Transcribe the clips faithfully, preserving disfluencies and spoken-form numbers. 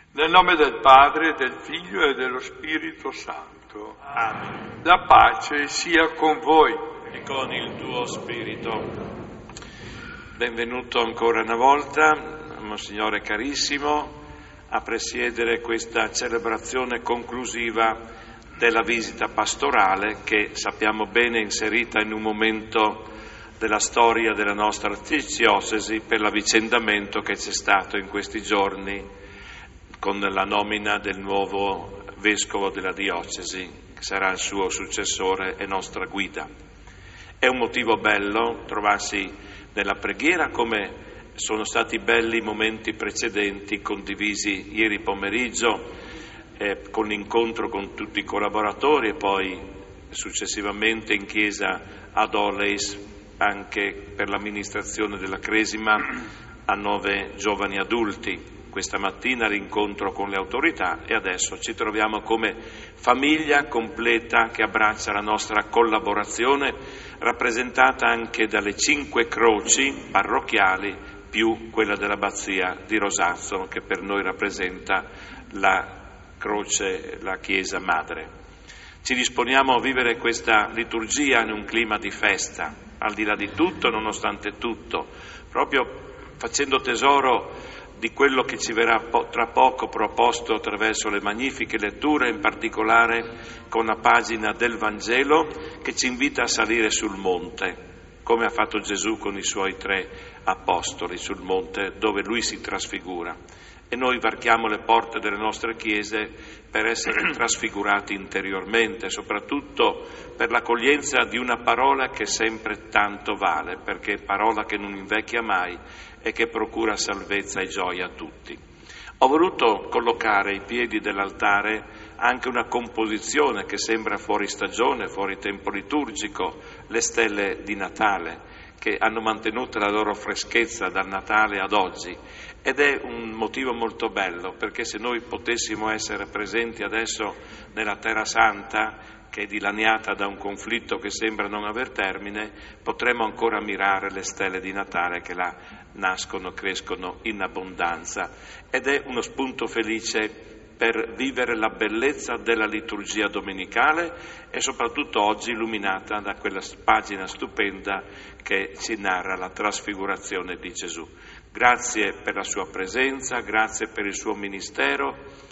Nel nome del Padre, del Figlio e dello Spirito Santo. Amen. La pace sia con voi. E con il tuo spirito. Benvenuto ancora una volta, Monsignore carissimo, a presiedere questa celebrazione conclusiva della visita pastorale che sappiamo bene inserita in un momento della storia della nostra diocesi per l'avvicendamento che c'è stato in questi giorni con la nomina del nuovo vescovo della diocesi, che sarà il suo successore e nostra guida. È un motivo bello trovarsi nella preghiera, come sono stati belli i momenti precedenti condivisi ieri pomeriggio eh, con l'incontro con tutti i collaboratori e poi successivamente in chiesa ad Oleis anche per l'amministrazione della cresima a nove giovani adulti. Questa mattina l'incontro con le autorità e adesso ci troviamo come famiglia completa che abbraccia la nostra collaborazione, rappresentata anche dalle cinque croci parrocchiali più quella dell'abbazia di Rosazzo, che per noi rappresenta la croce, la Chiesa Madre. Ci disponiamo a vivere questa liturgia in un clima di festa, al di là di tutto, nonostante tutto, proprio facendo tesoro di quello che ci verrà tra poco proposto attraverso le magnifiche letture, in particolare con la pagina del Vangelo che ci invita a salire sul monte, come ha fatto Gesù con i suoi tre apostoli sul monte dove lui si trasfigura. E noi varchiamo le porte delle nostre chiese per essere trasfigurati interiormente, soprattutto per l'accoglienza di una parola che sempre tanto vale, perché è parola che non invecchia mai e che procura salvezza e gioia a tutti. Ho voluto collocare ai piedi dell'altare anche una composizione che sembra fuori stagione, fuori tempo liturgico, le stelle di Natale, che hanno mantenuto la loro freschezza dal Natale ad oggi, ed è un motivo molto bello, perché se noi potessimo essere presenti adesso nella Terra Santa, che è dilaniata da un conflitto che sembra non aver termine, potremmo ancora ammirare le stelle di Natale che là nascono, crescono in abbondanza, ed è uno spunto felice per vivere la bellezza della liturgia domenicale e soprattutto oggi illuminata da quella pagina stupenda che ci narra la trasfigurazione di Gesù. Grazie per la sua presenza, grazie per il suo ministero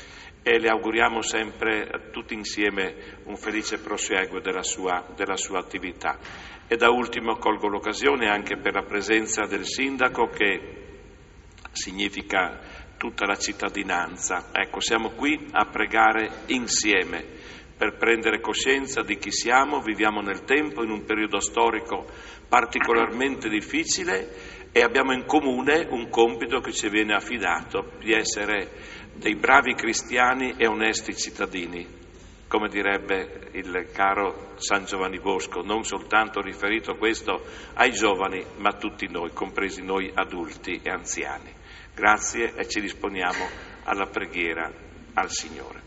e le auguriamo sempre tutti insieme un felice prosieguo della sua, della sua attività. E da ultimo colgo l'occasione anche per la presenza del sindaco, che significa tutta la cittadinanza. Ecco, siamo qui a pregare insieme per prendere coscienza di chi siamo. Viviamo nel tempo, in un periodo storico particolarmente difficile, e abbiamo in comune un compito che ci viene affidato, di essere dei bravi cristiani e onesti cittadini, come direbbe il caro San Giovanni Bosco, non soltanto riferito questo ai giovani, ma a tutti noi, compresi noi adulti e anziani. Grazie e ci disponiamo alla preghiera al Signore.